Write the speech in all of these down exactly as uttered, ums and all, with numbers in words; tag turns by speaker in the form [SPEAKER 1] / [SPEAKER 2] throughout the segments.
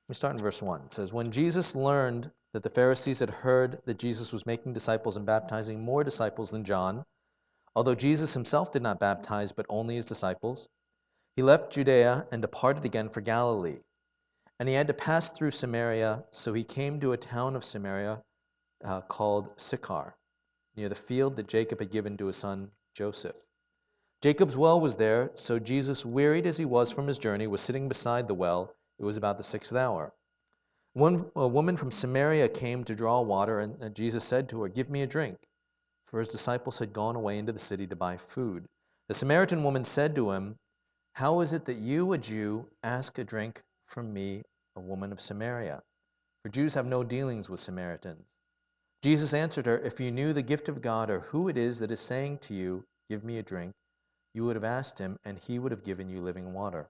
[SPEAKER 1] We start in verse one. It says, when Jesus learned that the Pharisees had heard that Jesus was making disciples and baptizing more disciples than John, although Jesus himself did not baptize but only his disciples, he left Judea and departed again for Galilee. And he had to pass through Samaria, so he came to a town of Samaria uh, called Sychar, near the field that Jacob had given to his son Joseph. Jacob's well was there, so Jesus, wearied as he was from his journey, was sitting beside the well. It was about the sixth hour. One, a woman from Samaria came to draw water, and Jesus said to her, give me a drink, for his disciples had gone away into the city to buy food. The Samaritan woman said to him, how is it that you, a Jew, ask a drink from me, a woman of Samaria? For Jews have no dealings with Samaritans. Jesus answered her, if you knew the gift of God, or who it is that is saying to you, give me a drink, you would have asked him, and he would have given you living water.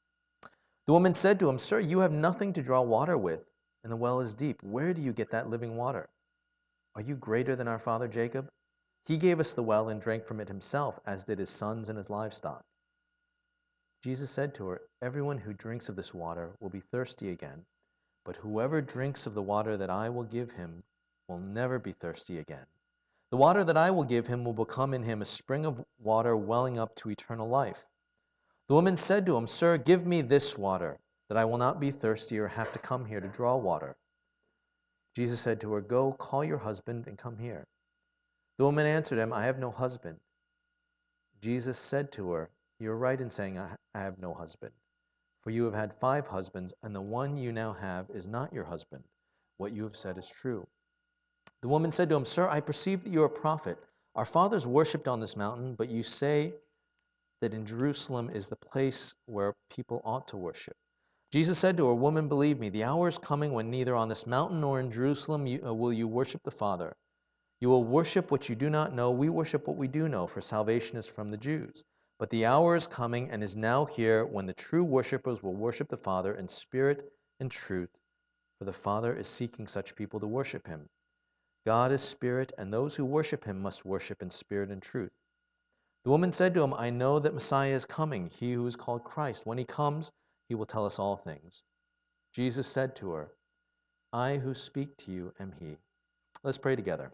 [SPEAKER 1] The woman said to him, sir, you have nothing to draw water with, and the well is deep. Where do you get that living water? Are you greater than our father Jacob? He gave us the well and drank from it himself, as did his sons and his livestock. Jesus said to her, everyone who drinks of this water will be thirsty again, but whoever drinks of the water that I will give him will never be thirsty again. The water that I will give him will become in him a spring of water welling up to eternal life. The woman said to him, sir, give me this water, that I will not be thirsty or have to come here to draw water. Jesus said to her, go, call your husband and come here. The woman answered him, I have no husband. Jesus said to her, you are right in saying, I have no husband. For you have had five husbands, and the one you now have is not your husband. What you have said is true. The woman said to him, sir, I perceive that you are a prophet. Our fathers worshipped on this mountain, but you say that in Jerusalem is the place where people ought to worship. Jesus said to her, woman, believe me, the hour is coming when neither on this mountain nor in Jerusalem you, uh, will you worship the Father. You will worship what you do not know. We worship what we do know, for salvation is from the Jews. But the hour is coming and is now here when the true worshipers will worship the Father in spirit and truth, for the Father is seeking such people to worship him. God is spirit, and those who worship him must worship in spirit and truth. The woman said to him, I know that Messiah is coming, he who is called Christ. When he comes, he will tell us all things. Jesus said to her, I who speak to you am he. Let's pray together.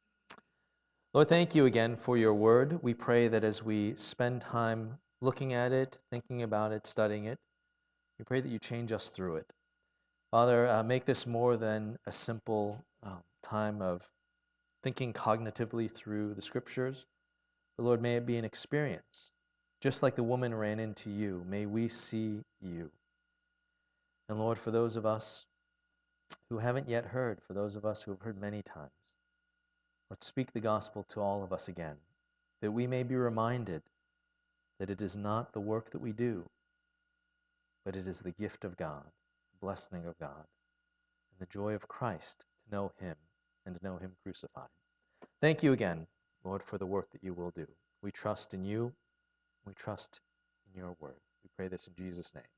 [SPEAKER 1] Lord, thank you again for your word. We pray that as we spend time looking at it, thinking about it, studying it, we pray that you change us through it. Father, uh, make this more than a simple um, time of thinking cognitively through the scriptures, but Lord, may it be an experience. Just like the woman ran into you, may we see you. And Lord, for those of us who haven't yet heard, for those of us who have heard many times, Lord, speak the gospel to all of us again, that we may be reminded that it is not the work that we do, but it is the gift of God, the blessing of God, and the joy of Christ to know him and to know him crucified. Thank you again, Lord, for the work that you will do. We trust in you. We trust in your word. We pray this in Jesus' name.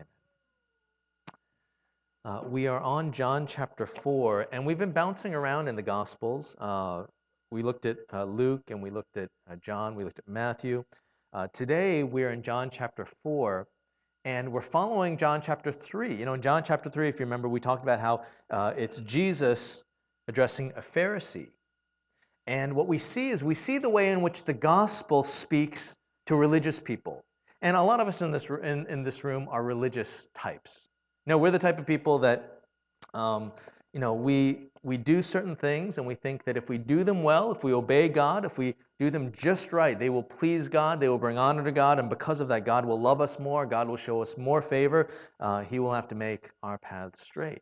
[SPEAKER 1] Amen. Uh, we are on John chapter four, and we've been bouncing around in the Gospels. Uh, we looked at uh, Luke, and we looked at uh, John, we looked at Matthew. Uh, today, we're in John chapter four, and we're following John chapter three. You know, in John chapter three, if you remember, we talked about how uh, it's Jesus addressing a Pharisee. And what we see is we see the way in which the gospel speaks to religious people. And a lot of us in this, in, in this room are religious types. You know, we're the type of people that, um, you know, we, we do certain things and we think that if we do them well, if we obey God, if we do them just right, they will please God, they will bring honor to God, and because of that, God will love us more, God will show us more favor, uh, he will have to make our paths straight.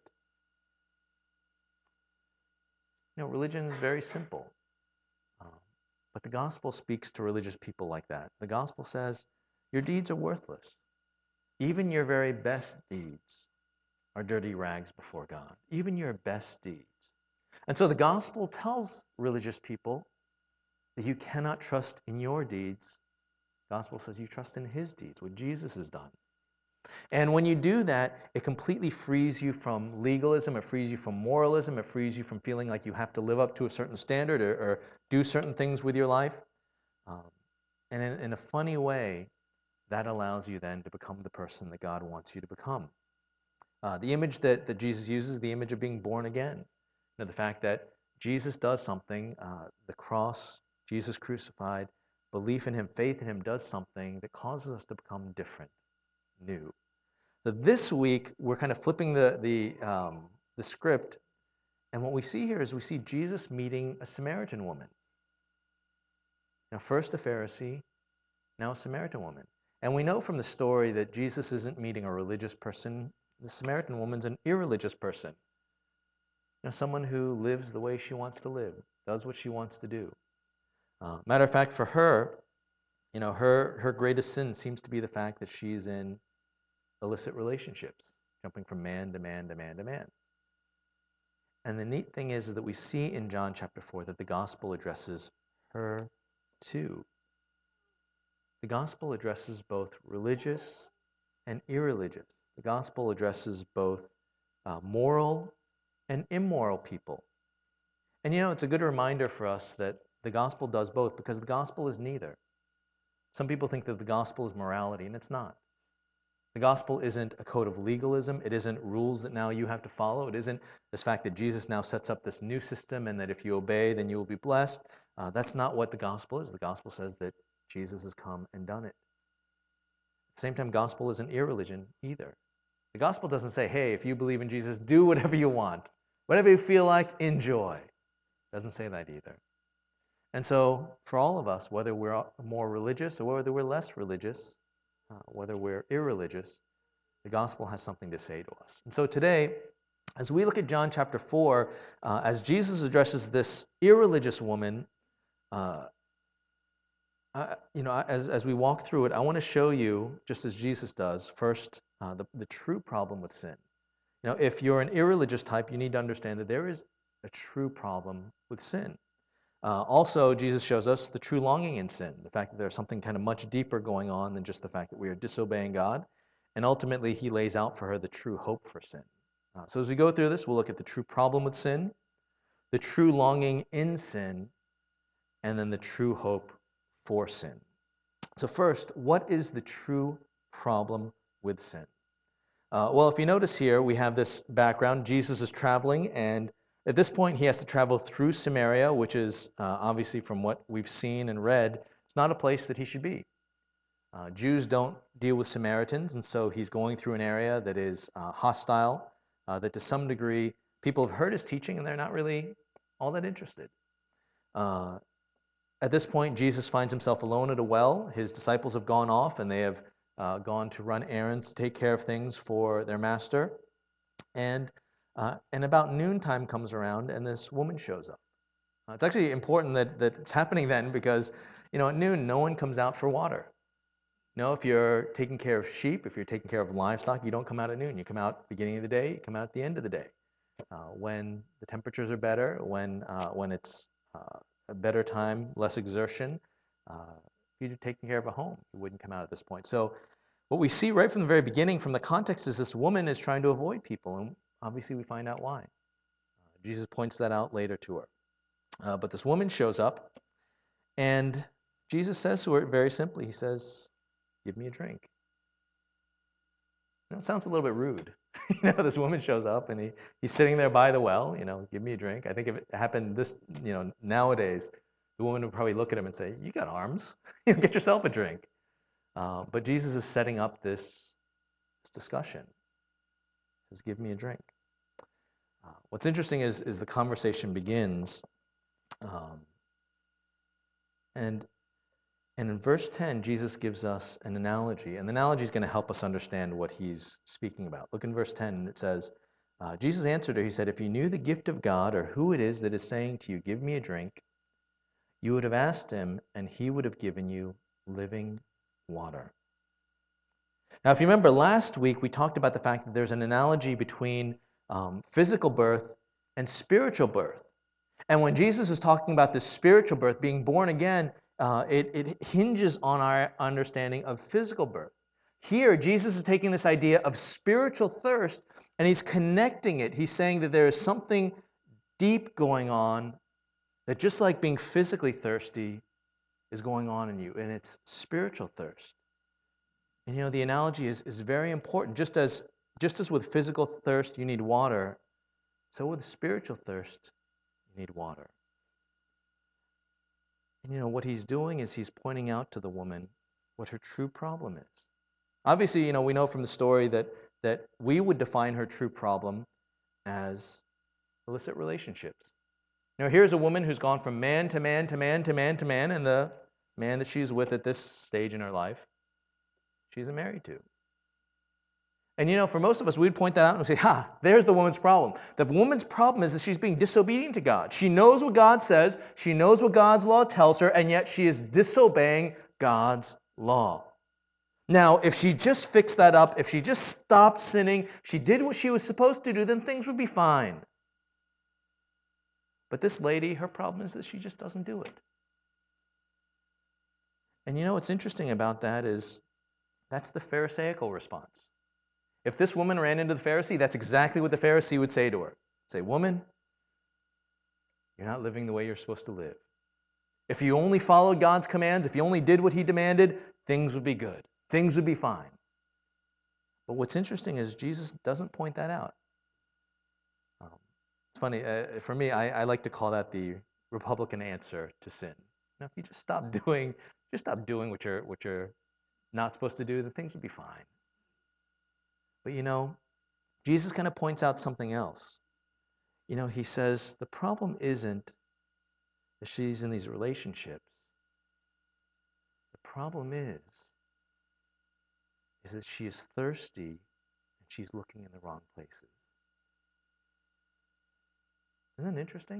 [SPEAKER 1] You know, religion is very simple. But the gospel speaks to religious people like that. The gospel says, your deeds are worthless. Even your very best deeds are dirty rags before God. Even your best deeds. And so the gospel tells religious people that you cannot trust in your deeds. The gospel says you trust in his deeds, what Jesus has done. And when you do that, it completely frees you from legalism, it frees you from moralism, it frees you from feeling like you have to live up to a certain standard or, or do certain things with your life. Um, and in, in a funny way, that allows you then to become the person that God wants you to become. Uh, the image that, that Jesus uses is the image of being born again. You know, the fact that Jesus does something, uh, the cross, Jesus crucified, belief in him, faith in him does something that causes us to become different, new. So this week, we're kind of flipping the, the, um, the script, and what we see here is we see Jesus meeting a Samaritan woman. Now, first a Pharisee, now a Samaritan woman. And we know from the story that Jesus isn't meeting a religious person. The Samaritan woman's an irreligious person. You know, someone who lives the way she wants to live, does what she wants to do. Uh, matter of fact, for her, you know, her, her greatest sin seems to be the fact that she's in illicit relationships, jumping from man to man to man to man. And the neat thing is, is that we see in John chapter four that the gospel addresses her too. The gospel addresses both religious and irreligious. The gospel addresses both uh, moral and immoral people. And you know, it's a good reminder for us that the gospel does both, because the gospel is neither. Some people think that the gospel is morality, and it's not. The gospel isn't a code of legalism. It isn't rules that now you have to follow. It isn't this fact that Jesus now sets up this new system and that if you obey, then you will be blessed. Uh, that's not what the gospel is. The gospel says that Jesus has come and done it. At the same time, gospel isn't irreligion either. The gospel doesn't say, hey, if you believe in Jesus, do whatever you want. Whatever you feel like, enjoy. It doesn't say that either. And so for all of us, whether we're more religious or whether we're less religious, uh, whether we're irreligious, the gospel has something to say to us. And so today, as we look at John chapter four, uh, as Jesus addresses this irreligious woman, uh, I, you know, as, as we walk through it, I want to show you, just as Jesus does, first, uh, the, the true problem with sin. You know, if you're an irreligious type, you need to understand that there is a true problem with sin. Uh, also, Jesus shows us the true longing in sin, the fact that there's something kind of much deeper going on than just the fact that we are disobeying God. And ultimately, he lays out for her the true hope for sin. Uh, so as we go through this, we'll look at the true problem with sin, the true longing in sin, and then the true hope for sin. So first, what is the true problem with sin? Uh, well, if you notice here, we have this background. Jesus is traveling, and at this point, he has to travel through Samaria, which is uh, obviously from what we've seen and read, it's not a place that he should be. Uh, Jews don't deal with Samaritans, and so he's going through an area that is uh, hostile, uh, that to some degree people have heard his teaching and they're not really all that interested. Uh, at this point, Jesus finds himself alone at a well. His disciples have gone off and they have uh, gone to run errands, to take care of things for their master. And Uh, and about noontime comes around, and this woman shows up. Uh, it's actually important that, that it's happening then because, you know, at noon, no one comes out for water. You know, if you're taking care of sheep, if you're taking care of livestock, you don't come out at noon. You come out beginning of the day, you come out at the end of the day. Uh, when the temperatures are better, when, uh, when it's uh, a better time, less exertion, uh, if you're taking care of a home, you wouldn't come out at this point. So what we see right from the very beginning, from the context, is this woman is trying to avoid people. And obviously, we find out why. Uh, Jesus points that out later to her. Uh, but this woman shows up, and Jesus says to her very simply, he says, give me a drink. You know, it sounds a little bit rude. you know, this woman shows up, and he, he's sitting there by the well, you know, give me a drink. I think if it happened this, you know, nowadays, the woman would probably look at him and say, you got arms. you know, get yourself a drink. Uh, but Jesus is setting up this, this discussion. He says, give me a drink. Uh, what's interesting is, is the conversation begins, um, and, and in verse ten, Jesus gives us an analogy, and the analogy is going to help us understand what he's speaking about. Look in verse ten, and it says, uh, Jesus answered her, he said, if you knew the gift of God, or who it is that is saying to you, give me a drink, you would have asked him, and he would have given you living water. Now, if you remember last week, we talked about the fact that there's an analogy between um, physical birth and spiritual birth. And when Jesus is talking about this spiritual birth, being born again, uh, it, it hinges on our understanding of physical birth. Here, Jesus is taking this idea of spiritual thirst, and he's connecting it. He's saying that there is something deep going on, that just like being physically thirsty is going on in you, and it's spiritual thirst. And you know, the analogy is, is very important. Just as just as with physical thirst you need water, so with spiritual thirst you need water. And you know, what he's doing is he's pointing out to the woman what her true problem is. Obviously, you know, we know from the story that, that we would define her true problem as illicit relationships. Now, here's a woman who's gone from man to man to man to man to man, and the man that she's with at this stage in her life, she isn't married to. And you know, for most of us, we'd point that out and say, ha, there's the woman's problem. The woman's problem is that she's being disobedient to God. She knows what God says, she knows what God's law tells her, and yet she is disobeying God's law. Now, if she just fixed that up, if she just stopped sinning, she did what she was supposed to do, then things would be fine. But this lady, her problem is that she just doesn't do it. And you know what's interesting about that is that's the Pharisaical response. If this woman ran into the Pharisee, that's exactly what the Pharisee would say to her. Say, woman, you're not living the way you're supposed to live. If you only followed God's commands, if you only did what he demanded, things would be good. Things would be fine. But what's interesting is Jesus doesn't point that out. Um, it's funny, uh, for me, I, I like to call that the Republican answer to sin. Now, if you just stop doing, just stop doing what you're, what you're not supposed to do, then things would be fine. But you know, Jesus kind of points out something else. You know, he says the problem isn't that she's in these relationships. The problem is, is that she is thirsty and she's looking in the wrong places. Isn't that interesting?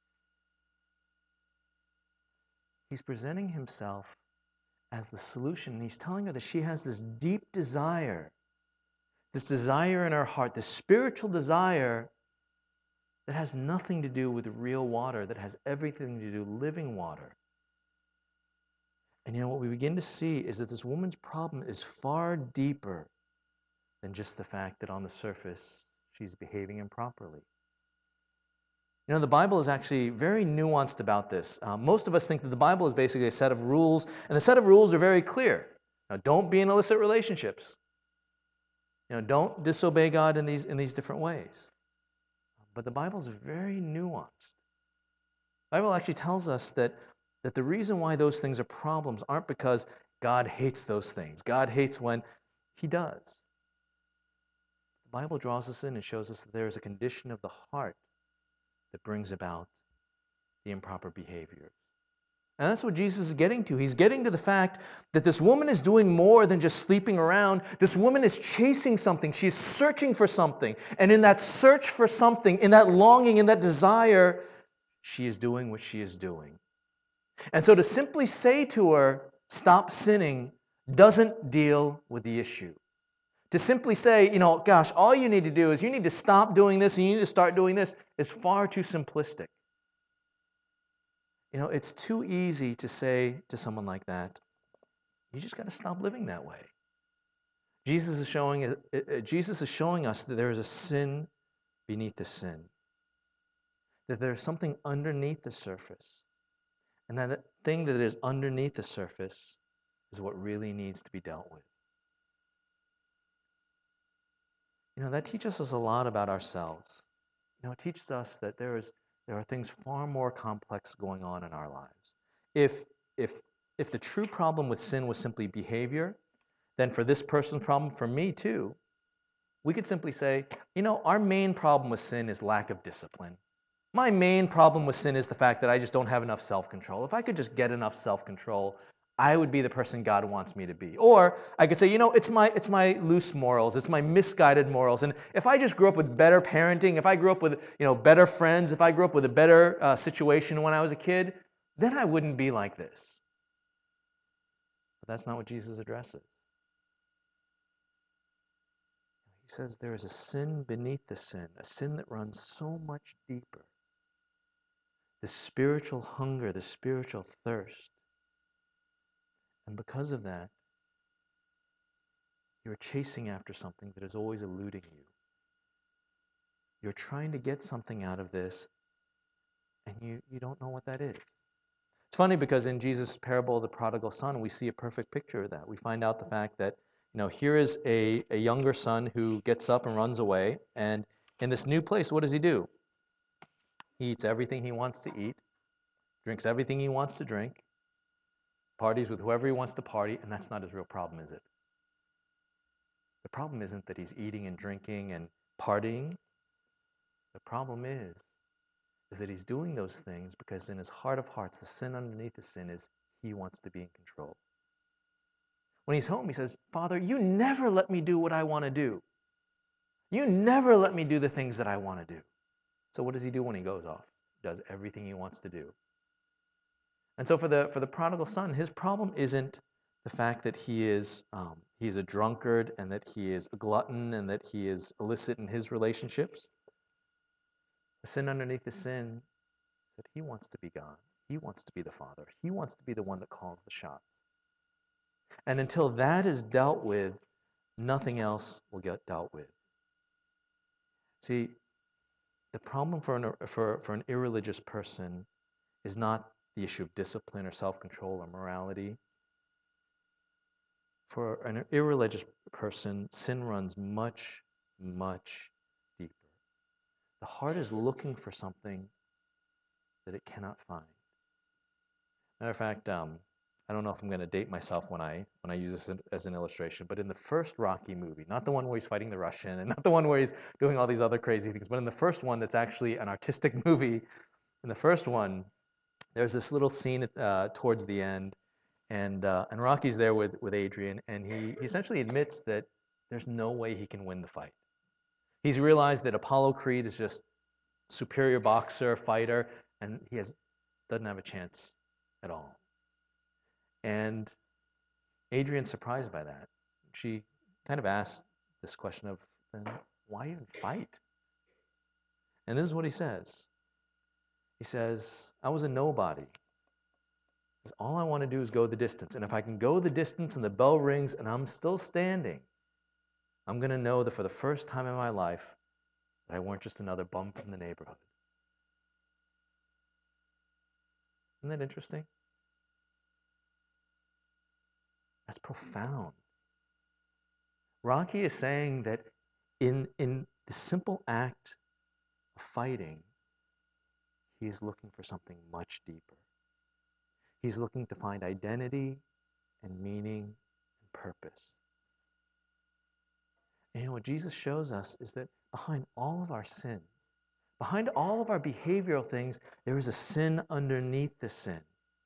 [SPEAKER 1] He's presenting himself as the solution, and he's telling her that she has this deep desire, this desire in her heart, this spiritual desire that has nothing to do with real water, that has everything to do with living water. And you know, what we begin to see is that this woman's problem is far deeper than just the fact that on the surface she's behaving improperly. You know, the Bible is actually very nuanced about this. Uh, most of us think that the Bible is basically a set of rules, and the set of rules are very clear. Now, don't be in illicit relationships. You know, don't disobey God in these, in these different ways. But the Bible is very nuanced. The Bible actually tells us that, that the reason why those things are problems aren't because God hates those things. God hates when he does. The Bible draws us in and shows us that there is a condition of the heart that brings about the improper behavior. And that's what Jesus is getting to. He's getting to the fact that this woman is doing more than just sleeping around. This woman is chasing something. She's searching for something. And in that search for something, in that longing, in that desire, she is doing what she is doing. And so to simply say to her, stop sinning, doesn't deal with the issue. To simply say, you know, gosh, all you need to do is you need to stop doing this and you need to start doing this is far too simplistic. You know, it's too easy to say to someone like that, you just got to stop living that way. Jesus is showing Jesus is showing us that there is a sin beneath the sin. That there's something underneath the surface. And that thing that is underneath the surface is what really needs to be dealt with. You know, that teaches us a lot about ourselves. You know, it teaches us that there is there are things far more complex going on in our lives. If if if the true problem with sin was simply behavior, then for this person's problem, for me too, we could simply say, you know, our main problem with sin is lack of discipline. My main problem with sin is the fact that I just don't have enough self-control. If I could just get enough self-control, I would be the person God wants me to be. Or I could say, you know, it's my it's my loose morals, it's my misguided morals. And if I just grew up with better parenting, if I grew up with, you know, better friends, if I grew up with a better uh, situation when I was a kid, then I wouldn't be like this. But that's not what Jesus addresses. He says there is a sin beneath the sin, a sin that runs so much deeper. The spiritual hunger, the spiritual thirst. And because of that, you're chasing after something that is always eluding you. You're trying to get something out of this, and you, you don't know what that is. It's funny because in Jesus' parable of the prodigal son, we see a perfect picture of that. We find out the fact that You know, here is a, a younger son who gets up and runs away, and in this new place, what does he do? He eats everything he wants to eat, drinks everything he wants to drink, parties with whoever he wants to party, and that's not his real problem, is it? The problem isn't that he's eating and drinking and partying. The problem is, is that he's doing those things because in his heart of hearts, the sin underneath the sin is he wants to be in control. When he's home, he says, Father, you never let me do what I want to do. You never let me do the things that I want to do. So what does he do when he goes off? He does everything he wants to do. And so for the for the prodigal son, his problem isn't the fact that he is um, he is a drunkard and that he is a glutton and that he is illicit in his relationships. The sin underneath the sin is that he wants to be God. He wants to be the Father. He wants to be the one that calls the shots. And until that is dealt with, nothing else will get dealt with. See, the problem for an, for, for an irreligious person is not the issue of discipline or self-control or morality. For an irreligious person, sin runs much, much deeper. The heart is looking for something that it cannot find. Matter of fact, um, I don't know if I'm going to date myself when I when I use this as an illustration, but in the first Rocky movie, not the one where he's fighting the Russian and not the one where he's doing all these other crazy things, but in the first one that's actually an artistic movie, in the first one, there's this little scene uh, towards the end, and uh, and Rocky's there with, with Adrian, and he, he essentially admits that there's no way he can win the fight. He's realized that Apollo Creed is just superior boxer, fighter, and he has doesn't have a chance at all. And Adrian's surprised by that. She kind of asked this question of, then why even fight? And this is what he says. He says, I was a nobody. All I want to do is go the distance. And if I can go the distance and the bell rings and I'm still standing, I'm going to know that for the first time in my life, that I weren't just another bum from the neighborhood. Isn't that interesting? That's profound. Rocky is saying that in, in the simple act of fighting, he is looking for something much deeper. He's looking to find identity and meaning and purpose. And you know what Jesus shows us is that behind all of our sins, behind all of our behavioral things, there is a sin underneath the sin.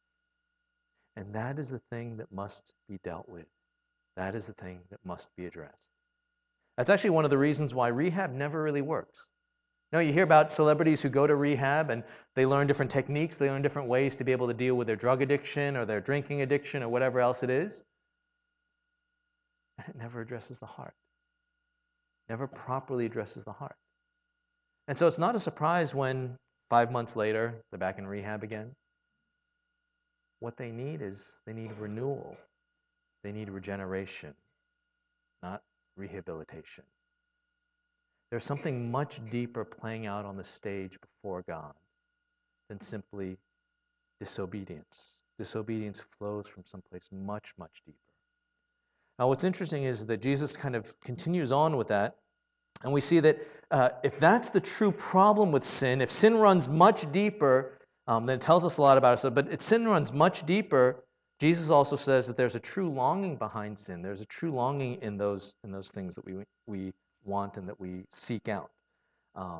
[SPEAKER 1] And that is the thing that must be dealt with. That is the thing that must be addressed. That's actually one of the reasons why rehab never really works. You know, you hear about celebrities who go to rehab and they learn different techniques, they learn different ways to be able to deal with their drug addiction or their drinking addiction or whatever else it is. And it never addresses the heart. Never properly addresses the heart. And so it's not a surprise when five months later, they're back in rehab again. What they need is they need renewal. They need regeneration, not rehabilitation. There's something much deeper playing out on the stage before God than simply disobedience. Disobedience flows from someplace much, much deeper. Now, what's interesting is that Jesus kind of continues on with that, and we see that uh, if that's the true problem with sin, if sin runs much deeper, um, then it tells us a lot about it. But if sin runs much deeper, Jesus also says that there's a true longing behind sin. There's a true longing in those in those things that we we want and that we seek out. Um,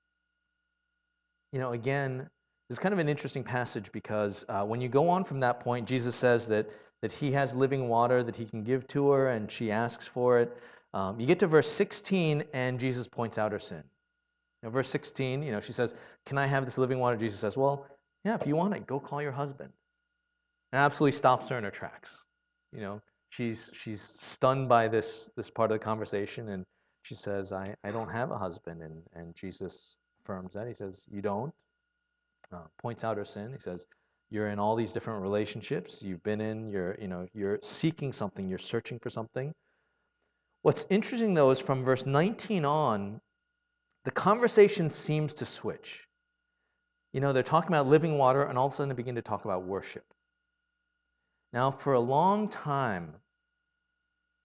[SPEAKER 1] you know, again, this is kind of an interesting passage because uh, when you go on from that point, Jesus says that that he has living water that he can give to her, and she asks for it. Um, you get to verse sixteen, and Jesus points out her sin. You know, verse sixteen, you know, she says, "Can I have this living water?" Jesus says, "Well, yeah, if you want it, go call your husband." And absolutely stops her in her tracks. You know, she's she's stunned by this this part of the conversation, and she says, I, I don't have a husband. And, and Jesus affirms that. He says, you don't. Uh, points out her sin. He says, you're in all these different relationships. You've been in, you're, you know, you're seeking something. You're searching for something. What's interesting, though, is from verse nineteen on, the conversation seems to switch. You know, they're talking about living water, and all of a sudden they begin to talk about worship. Now, for a long time,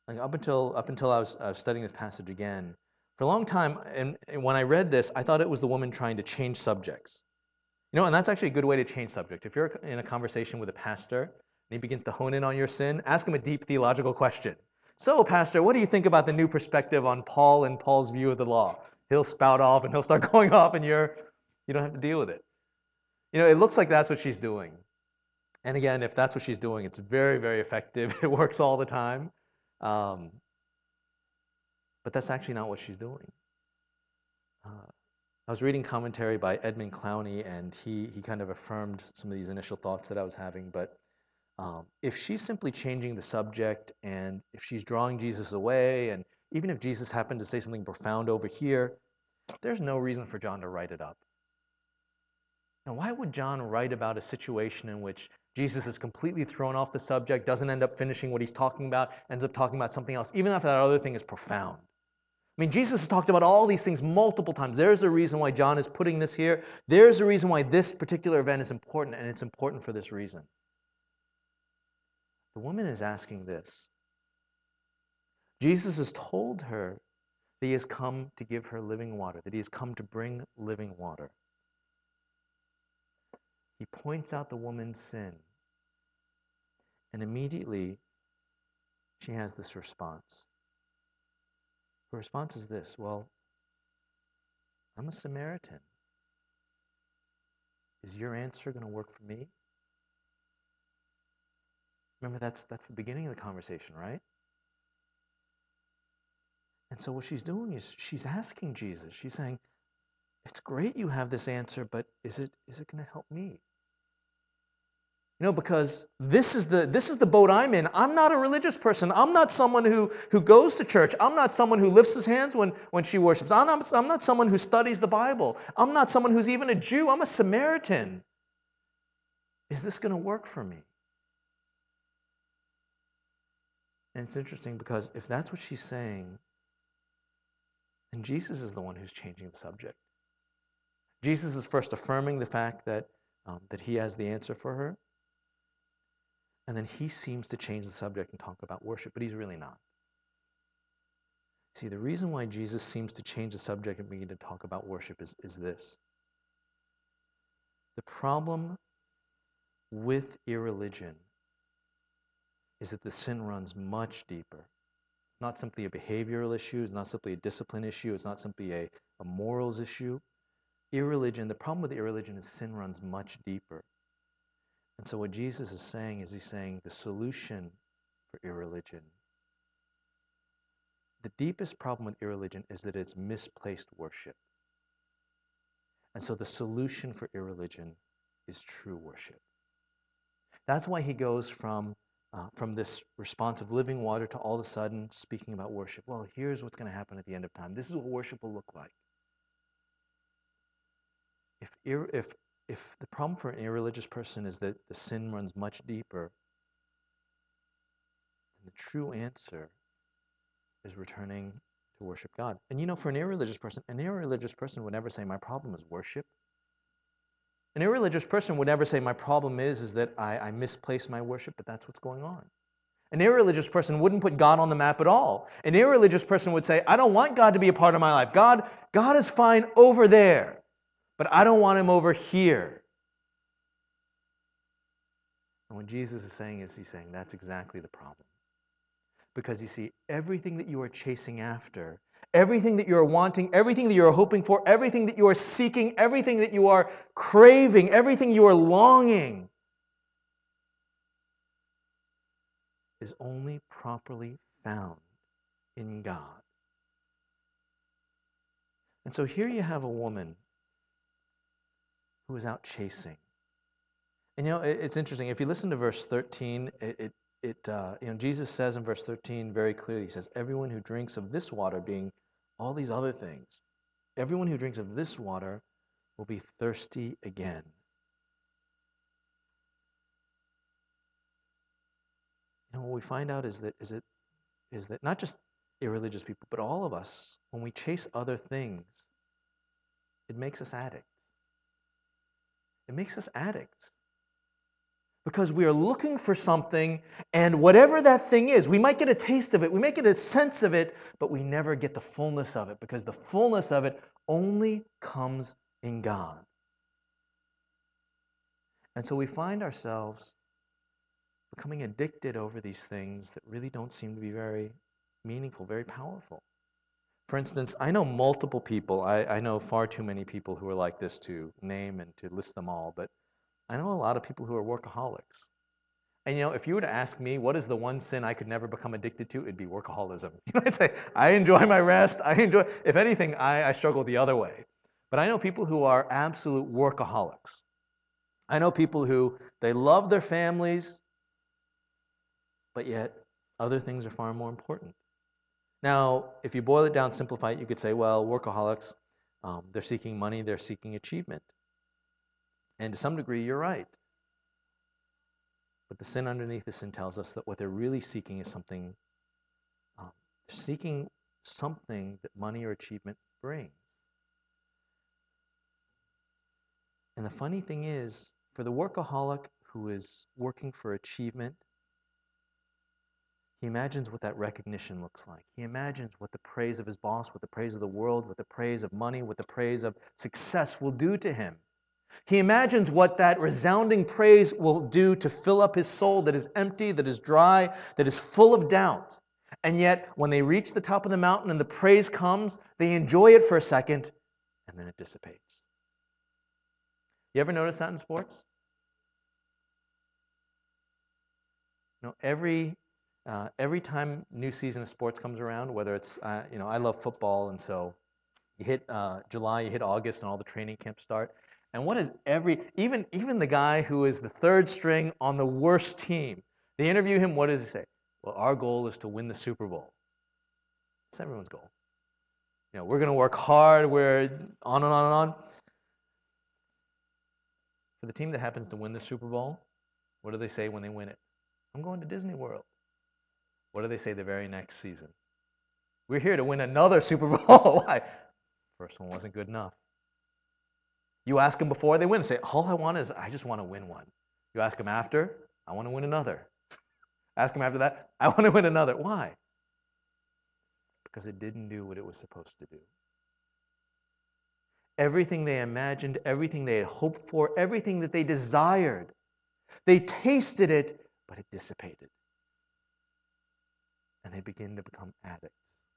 [SPEAKER 1] Like up until up until I was, I was studying this passage again, for a long time, and, and when I read this, I thought it was the woman trying to change subjects. You know, and that's actually a good way to change subject. If you're in a conversation with a pastor and he begins to hone in on your sin, ask him a deep theological question. So, pastor, what do you think about the new perspective on Paul and Paul's view of the law? He'll spout off and he'll start going off, and you're you don't have to deal with it. You know, it looks like that's what she's doing. And again, if that's what she's doing, it's very, very effective. It works all the time. Um, but that's actually not what she's doing. Uh, I was reading commentary by Edmund Clowney, and he he kind of affirmed some of these initial thoughts that I was having. But um, if she's simply changing the subject, and if she's drawing Jesus away, and even if Jesus happened to say something profound over here, there's no reason for John to write it up. Now, why would John write about a situation in which Jesus is completely thrown off the subject, doesn't end up finishing what he's talking about, ends up talking about something else, even if that other thing is profound? I mean, Jesus has talked about all these things multiple times. There's a reason why John is putting this here. There's a reason why this particular event is important, and it's important for this reason. The woman is asking this. Jesus has told her that he has come to give her living water, that he has come to bring living water. He points out the woman's sin, and immediately she has this response. Her response is this: well, I'm a Samaritan. Is your answer going to work for me? Remember, that's that's the beginning of the conversation, right? And so what she's doing is she's asking Jesus. She's saying, it's great you have this answer, but is it is it going to help me? You know, because this is the this is the boat I'm in. I'm not a religious person. I'm not someone who, who goes to church. I'm not someone who lifts his hands when, when she worships. I'm not, I'm not someone who studies the Bible. I'm not someone who's even a Jew. I'm a Samaritan. Is this going to work for me? And it's interesting because if that's what she's saying, then Jesus is the one who's changing the subject. Jesus is first affirming the fact that, um, that he has the answer for her. And then he seems to change the subject and talk about worship, but he's really not. See, the reason why Jesus seems to change the subject and begin to talk about worship is, is this. The problem with irreligion is that the sin runs much deeper. It's not simply a behavioral issue. It's not simply a discipline issue. It's not simply a, a morals issue. Irreligion, the problem with irreligion is sin runs much deeper. And so what Jesus is saying is he's saying the solution for irreligion, the deepest problem with irreligion is that it's misplaced worship. And so the solution for irreligion is true worship. That's why he goes from, uh, from this response of living water to all of a sudden speaking about worship. Well, here's what's going to happen at the end of time. This is what worship will look like. If, ir- if If the problem for an irreligious person is that the sin runs much deeper, then the true answer is returning to worship God. And you know, for an irreligious person, an irreligious person would never say, my problem is worship. An irreligious person would never say, my problem is, is that I, I misplace my worship, but that's what's going on. An irreligious person wouldn't put God on the map at all. An irreligious person would say, I don't want God to be a part of my life. God, God is fine over there, but I don't want him over here. And what Jesus is saying is he's saying that's exactly the problem. Because you see, everything that you are chasing after, everything that you are wanting, everything that you are hoping for, everything that you are seeking, everything that you are craving, everything you are longing is only properly found in God. And so here you have a woman who is out chasing. And you know, it, it's interesting. If you listen to verse thirteen, it, it, it uh, you know, Jesus says in verse thirteen very clearly, he says, everyone who drinks of this water, being all these other things, everyone who drinks of this water will be thirsty again. You know, what we find out is that is it is that not just irreligious people, but all of us, when we chase other things, it makes us addicts. It makes us addicts. Because we are looking for something, and whatever that thing is, we might get a taste of it, we might get a sense of it, but we never get the fullness of it, because the fullness of it only comes in God. And so we find ourselves becoming addicted over these things that really don't seem to be very meaningful, very powerful. For instance, I know multiple people, I, I know far too many people who are like this to name and to list them all, but I know a lot of people who are workaholics. And you know, if you were to ask me, what is the one sin I could never become addicted to, it'd be workaholism. You know, I'd say, I enjoy my rest. I enjoy, if anything, I, I struggle the other way. But I know people who are absolute workaholics. I know people who, they love their families, but yet other things are far more important. Now, if you boil it down, simplify it, you could say, well, workaholics, um, they're seeking money, they're seeking achievement. And to some degree, you're right. But the sin underneath the sin tells us that what they're really seeking is something, um, they're seeking something that money or achievement brings. And the funny thing is, for the workaholic who is working for achievement, he imagines what that recognition looks like. He imagines what the praise of his boss, what the praise of the world, what the praise of money, what the praise of success will do to him. He imagines what that resounding praise will do to fill up his soul that is empty, that is dry, that is full of doubt. And yet, when they reach the top of the mountain and the praise comes, they enjoy it for a second, and then it dissipates. You ever notice that in sports? You know, every uh, every time new season of sports comes around, whether it's uh, you know, I love football, and so you hit uh, July, you hit August, and all the training camps start. And what is every, even, even the guy who is the third string on the worst team, they interview him, what does he say? Well, our goal is to win the Super Bowl. It's everyone's goal. You know, we're going to work hard, we're on and on and on. For the team that happens to win the Super Bowl, what do they say when they win it? I'm going to Disney World. What do they say the very next season? We're here to win another Super Bowl. Why? First one wasn't good enough. You ask them before they win, say, all I want is, I just want to win one. You ask them after, I want to win another. Ask them after that, I want to win another. Why? Because it didn't do what it was supposed to do. Everything they imagined, everything they had hoped for, everything that they desired, they tasted it, but it dissipated. And they begin to become addicts.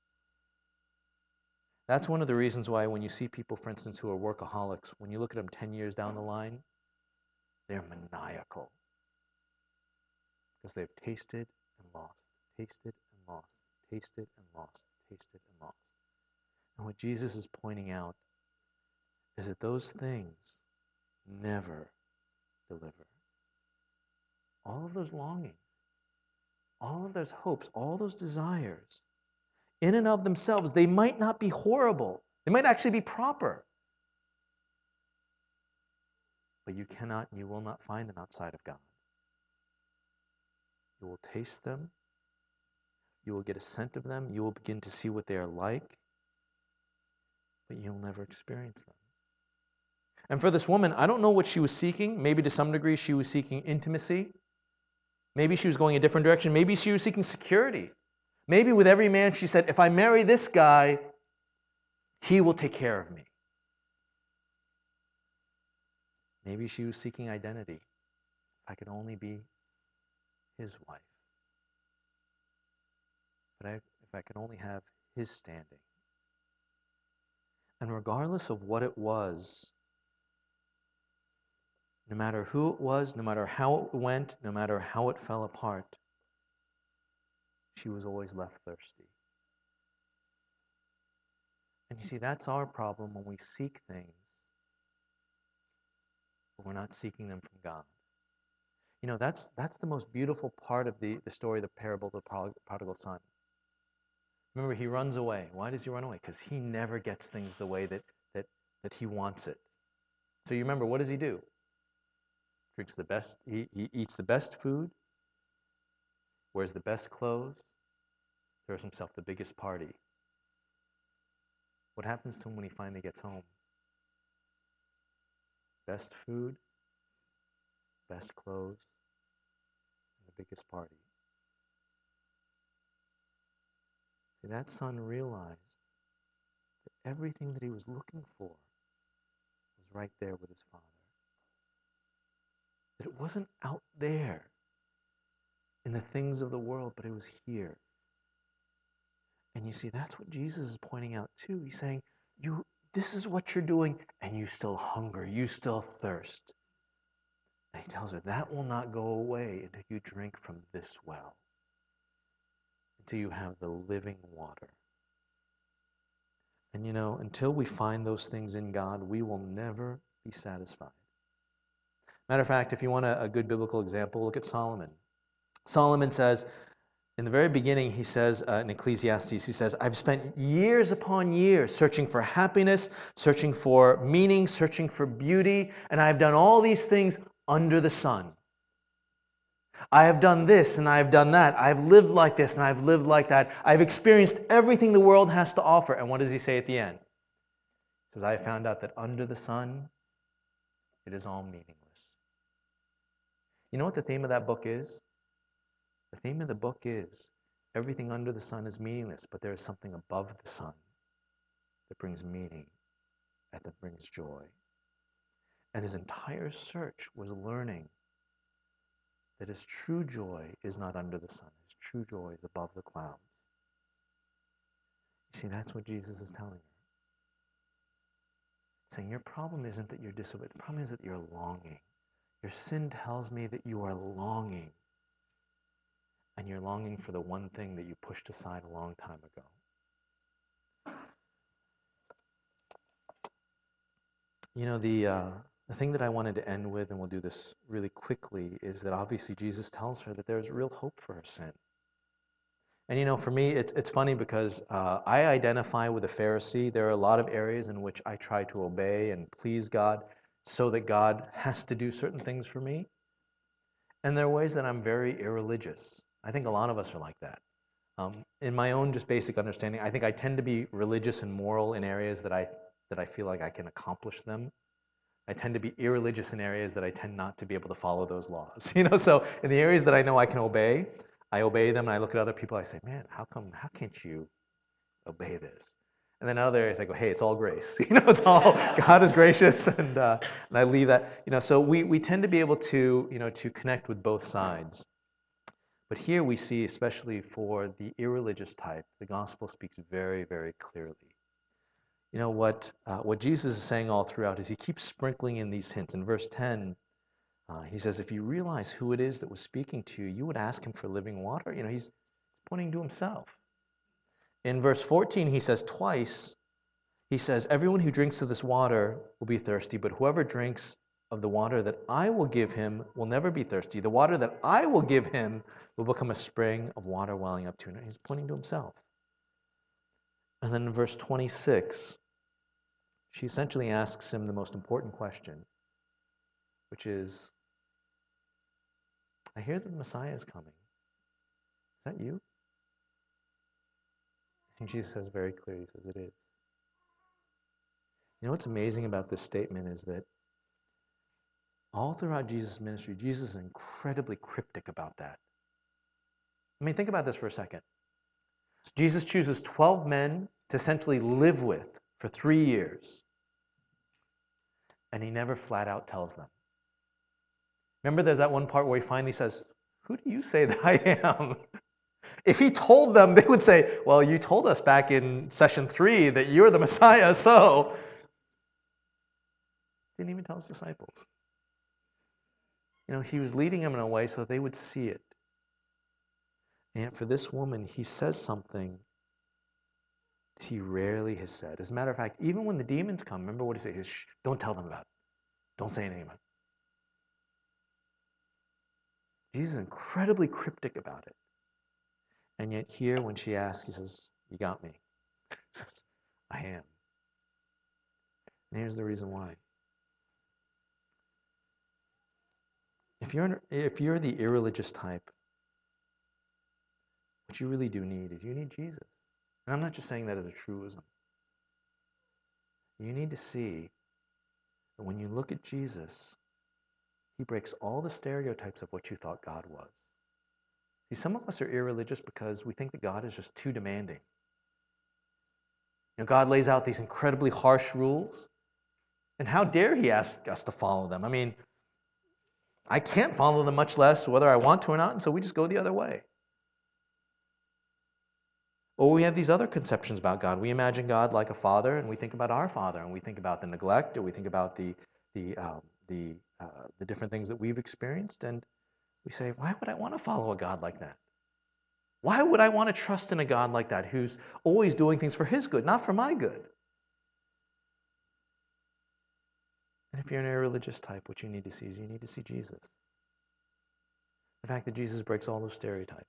[SPEAKER 1] That's one of the reasons why when you see people, for instance, who are workaholics, when you look at them ten years down the line, they're maniacal. Because they've tasted and lost, tasted and lost, tasted and lost, tasted and lost. And what Jesus is pointing out is that those things never deliver. All of those longings, all of those hopes, all those desires, in and of themselves, they might not be horrible. They might actually be proper. But you cannot and you will not find them outside of God. You will taste them. You will get a scent of them. You will begin to see what they are like. But you'll never experience them. And for this woman, I don't know what she was seeking. Maybe to some degree she was seeking intimacy. Maybe she was going a different direction. Maybe she was seeking security. Maybe with every man she said, if I marry this guy, he will take care of me. Maybe she was seeking identity. If I could only be his wife. But I, if I could only have his standing. And regardless of what it was, no matter who it was, no matter how it went, no matter how it fell apart, she was always left thirsty. And you see, that's our problem when we seek things, but we're not seeking them from God. You know, that's that's the most beautiful part of the, the story of the parable of the prodigal son. Remember, he runs away. Why does he run away? Because he never gets things the way that, that, that he wants it. So you remember, what does he do? Drinks the best, he, he eats the best food, wears the best clothes, throws himself the biggest party. What happens to him when he finally gets home? Best food, best clothes, biggest party. See, that son realized that everything that he was looking for was right there with his father. That it wasn't out there in the things of the world, but it was here. And you see, that's what Jesus is pointing out too. He's saying, "You, this is what you're doing, and you still hunger, you still thirst." And he tells her, that will not go away until you drink from this well, until you have the living water. And you know, until we find those things in God, we will never be satisfied. Matter of fact, if you want a, a good biblical example, look at Solomon. Solomon says, in the very beginning, he says uh, in Ecclesiastes, he says, I've spent years upon years searching for happiness, searching for meaning, searching for beauty, and I've done all these things under the sun. I have done this and I have done that. I've lived like this and I've lived like that. I've experienced everything the world has to offer. And what does he say at the end? He says, I have found out that under the sun, it is all meaningless. You know what the theme of that book is? The theme of the book is everything under the sun is meaningless, but there is something above the sun that brings meaning and that brings joy. And his entire search was learning that his true joy is not under the sun. His true joy is above the clouds. You see, that's what Jesus is telling her. Saying, your problem isn't that you're disobedient. The problem is that you're longing. Your sin tells me that you are longing. And you're longing for the one thing that you pushed aside a long time ago. You know, the... Uh, The thing that I wanted to end with, and we'll do this really quickly, is that obviously Jesus tells her that there's real hope for her sin. And you know, for me, it's it's funny because uh, I identify with a Pharisee. There are a lot of areas in which I try to obey and please God so that God has to do certain things for me. And there are ways that I'm very irreligious. I think a lot of us are like that. Um, in my own just basic understanding, I think I tend to be religious and moral in areas that I that I feel like I can accomplish them. I tend to be irreligious in areas that I tend not to be able to follow those laws. You know, so in the areas that I know I can obey, I obey them, and I look at other people, I say, man, how come, how can't you obey this? And then in other areas I go, hey, it's all grace. You know, it's all, God is gracious, and uh, and I leave that. You know, so we, we tend to be able to, you know, to connect with both sides. But here we see, especially for the irreligious type, the gospel speaks very, very clearly. You know, what uh, what Jesus is saying all throughout is he keeps sprinkling in these hints. In verse ten, uh, he says, if you realize who it is that was speaking to you, you would ask him for living water. You know, he's pointing to himself. In verse fourteen, he says twice, he says, everyone who drinks of this water will be thirsty, but whoever drinks of the water that I will give him will never be thirsty. The water that I will give him will become a spring of water welling up to him. He's pointing to himself. And then in verse twenty-six, she essentially asks him the most important question, which is, I hear that the Messiah is coming. Is that you? And Jesus says very clearly, he says, it is. You know what's amazing about this statement is that all throughout Jesus' ministry, Jesus is incredibly cryptic about that. I mean, think about this for a second. Jesus chooses twelve men to essentially live with for three years. And he never flat out tells them. Remember there's that one part where he finally says, who do you say that I am? If he told them, they would say, well, you told us back in session three that you're the Messiah, so. Didn't even tell his disciples. You know, he was leading them in a way so they would see it. And for this woman, he says something that he rarely has said. As a matter of fact, even when the demons come, remember what he says? He says, shh, don't tell them about it. Don't say anything about it. Jesus is incredibly cryptic about it. And yet here, when she asks, he says, you got me. He says, I am. And here's the reason why. If you're, if you're the irreligious type, what you really do need is you need Jesus. And I'm not just saying that as a truism. You need to see that when you look at Jesus, he breaks all the stereotypes of what you thought God was. See, some of us are irreligious because we think that God is just too demanding. You know, God lays out these incredibly harsh rules, and how dare he ask us to follow them? I mean, I can't follow them, much less whether I want to or not, and so we just go the other way. Or we have these other conceptions about God. We imagine God like a father, and we think about our father, and we think about the neglect, or we think about the the um, the uh, the different things that we've experienced, and we say, why would I want to follow a God like that? Why would I want to trust in a God like that who's always doing things for his good, not for my good? And if you're an irreligious type, what you need to see is you need to see Jesus. The fact that Jesus breaks all those stereotypes.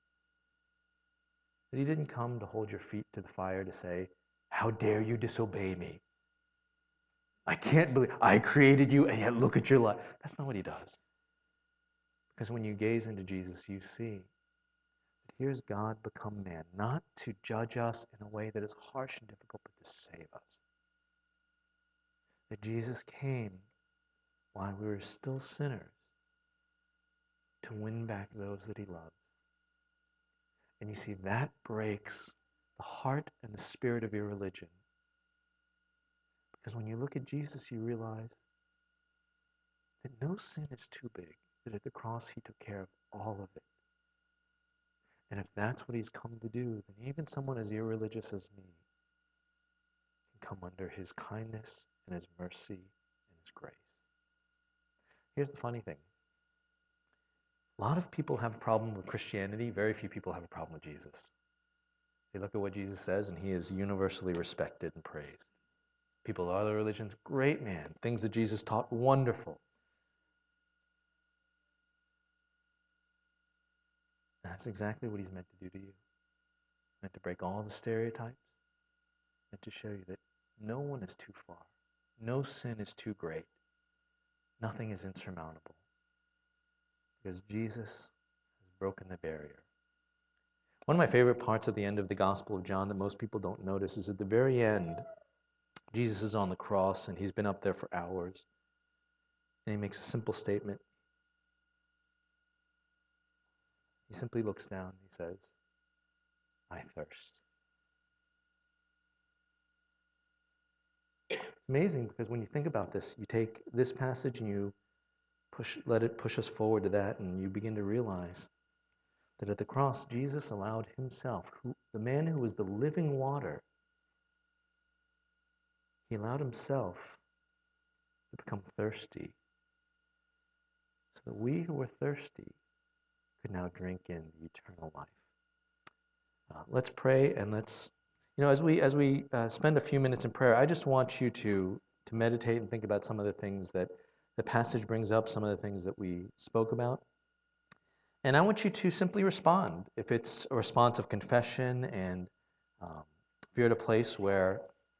[SPEAKER 1] That he didn't come to hold your feet to the fire to say, how dare you disobey me? I can't believe I created you and yet look at your life. That's not what he does. Because when you gaze into Jesus, you see that here's God become man, not to judge us in a way that is harsh and difficult, but to save us. That Jesus came while we were still sinners to win back those that he loves. And you see, that breaks the heart and the spirit of irreligion. Because when you look at Jesus, you realize that no sin is too big, that at the cross he took care of all of it. And if that's what he's come to do, then even someone as irreligious as me can come under his kindness and his mercy and his grace. Here's the funny thing. A lot of people have a problem with Christianity. Very few people have a problem with Jesus. They look at what Jesus says, and he is universally respected and praised. People of other religions, great man. Things that Jesus taught, wonderful. That's exactly what he's meant to do to you. Meant to break all the stereotypes, meant to show you that no one is too far. No sin is too great. Nothing is insurmountable. Because Jesus has broken the barrier. One of my favorite parts at the end of the Gospel of John that most people don't notice is at the very end, Jesus is on the cross and he's been up there for hours. And he makes a simple statement. He simply looks down and he says, I thirst. It's amazing because when you think about this, you take this passage and you push, let it push us forward to that, and you begin to realize that at the cross, Jesus allowed himself, who, the man who was the living water, he allowed himself to become thirsty so that we who were thirsty could now drink in the eternal life. Uh, let's pray, and let's, you know, as we as we uh, spend a few minutes in prayer, I just want you to to meditate and think about some of the things that the passage brings up, some of the things that we spoke about. And I want you to simply respond. If it's a response of confession, and um, if you're at a place where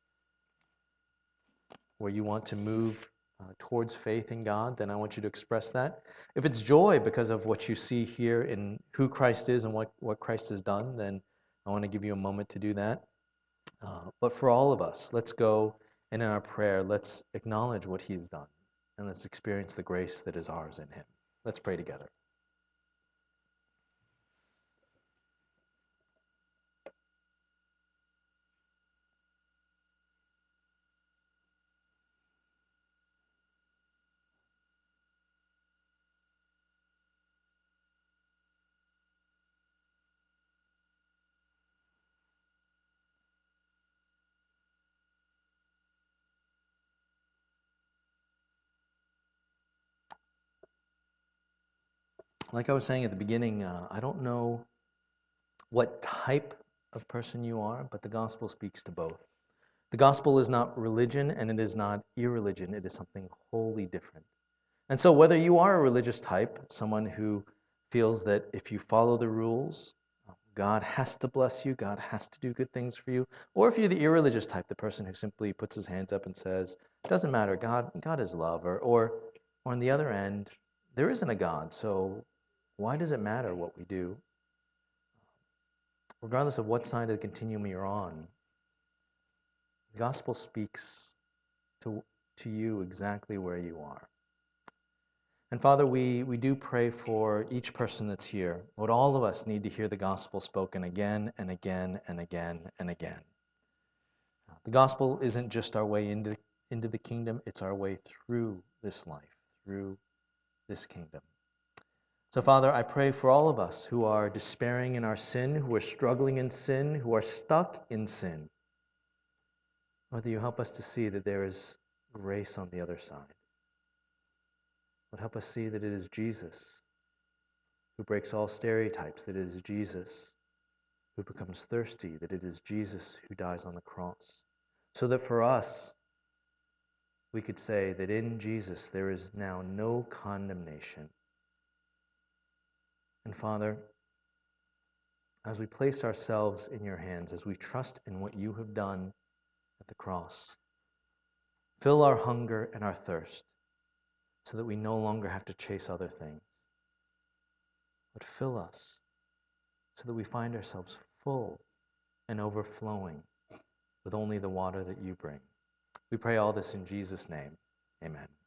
[SPEAKER 1] where you want to move uh, towards faith in God, then I want you to express that. If it's joy because of what you see here in who Christ is and what, what Christ has done, then I want to give you a moment to do that. Uh, but for all of us, let's go, and in our prayer, let's acknowledge what he has done, and let's experience the grace that is ours in him. Let's pray together. Like I was saying at the beginning, uh, I don't know what type of person you are, but the gospel speaks to both. The gospel is not religion, and it is not irreligion. It is something wholly different. And so whether you are a religious type, someone who feels that if you follow the rules, God has to bless you, God has to do good things for you, or if you're the irreligious type, the person who simply puts his hands up and says, it doesn't matter, God, God is love, or, or, or on the other end, there isn't a God, so why does it matter what we do? Regardless of what side of the continuum you're on, the gospel speaks to, to you exactly where you are. And Father, we, we do pray for each person that's here. Lord, all of us need to hear the gospel spoken again and again and again and again. The gospel isn't just our way into, into the kingdom, it's our way through this life, through this kingdom. So, Father, I pray for all of us who are despairing in our sin, who are struggling in sin, who are stuck in sin. Lord, you help us to see that there is grace on the other side. Lord, help us see that it is Jesus who breaks all stereotypes, that it is Jesus who becomes thirsty, that it is Jesus who dies on the cross. So that for us, we could say that in Jesus there is now no condemnation. And Father, as we place ourselves in your hands, as we trust in what you have done at the cross, fill our hunger and our thirst so that we no longer have to chase other things. But fill us so that we find ourselves full and overflowing with only the water that you bring. We pray all this in Jesus' name. Amen.